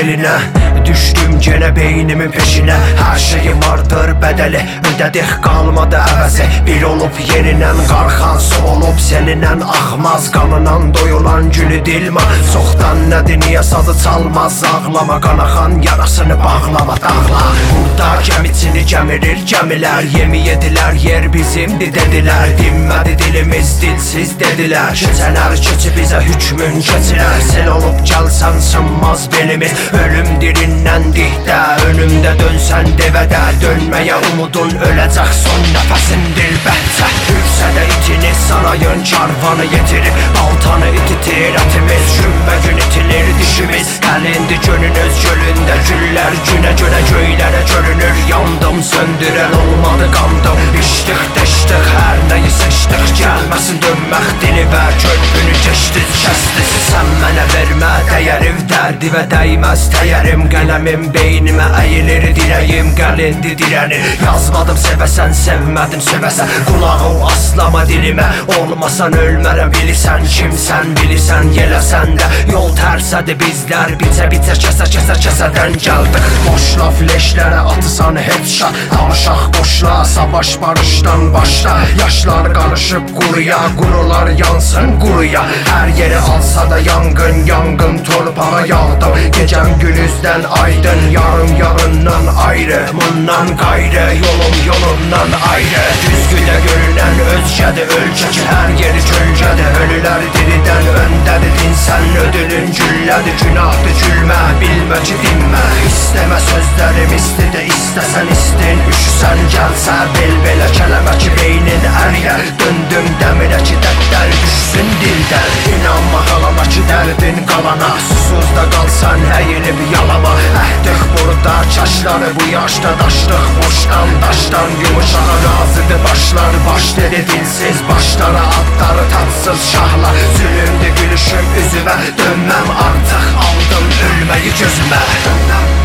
elinə. Düşdüm genə beynimin peşinə. Hər şeyim vardır bədəli, ödədik qalmadı əvəzi. Bir olub yenindən qarxan su olub seninlə axmaz. Qanınan doyulan gülü dilma, çoxdan nədir niyə sazı çalmaz. Ağlama qanaxan yarasını bağlama dağla. Burada gəmiçini gəmirir gəmilər, yemi yedilər yer bizimdir dedilər. Dinmədi dilimiz dilsiz dedilər, keçələr keçi bizə hükmün keçilər. Sel olub gəlsən sınmaz belimiz, ölüm dirindən dihdə. Önümdə dönsən devədə, dönməyə umudun öləcək son nəfəsindir bəhcə. Hürsədə itini sarayın karvanı yetirib, baltanı ititir ətimiz, günbə gün itilir dişimiz. Gəlindi gönünüz gölündə güllər, günə görə göylərə görünür. Yandım söndürən olmadı qandım, içdik deşdik hər nəyi seçdik. Gəlməsin dönmək dili və körpünü keçdiz kəsdiz. Sən mənə vermə dəyərim, dərdi və dəyməz təyərim. Qələmim beynimə əyilir, dirəyim gəlindi dirənir. Yazmadım sevəsən, sevmədim sevəsən, qulağı aslama dilimə. Olmasan ölmərəm bilirsən, kimsən bilirsən, yeləsən də. Yol tərsədi bizlər, bicə kəsə-kəsə-kəsədən gəldik. Boşla fleşlərə atısan headshot, danışaq boşla, savaş barışdan başla. Yaşlar qarışıb quruya, qurular yansın quruya. Hər yeri alsa da yangın, yangın torpağa yağdım. Gecəm günüzdən aydın, yarım yarından ayrı, bundan qayrı, yolum yolundan ayrı. Düzgüdə görünən özgədir ölkə ki, hər yeri kölgədir. Ölülər diridən öndədir, dinsən ödülün güllədir. Günahdır gülmə, bilmə ki dinmə. İstəmə sözlərim istidə, istəsən istin. Üşüsən gəlsə bel-belə kələmə ki beynin əriyə. Döndüm dəmirə ki dəddər düşsün dildən. İnanma qalama ki dərdin qalana, susuz da qalsan əyilib yalama. Əhdik burada çaşları, bu yaşda daşdıq boşdan daşdan. Yumuşağa razıdır başlar, baş dedi dilsiz başlara. Adları tatsız şahla, zülümdü gülüşüm üzümə. Dönməm artıq, aldım ölməyi gözümə.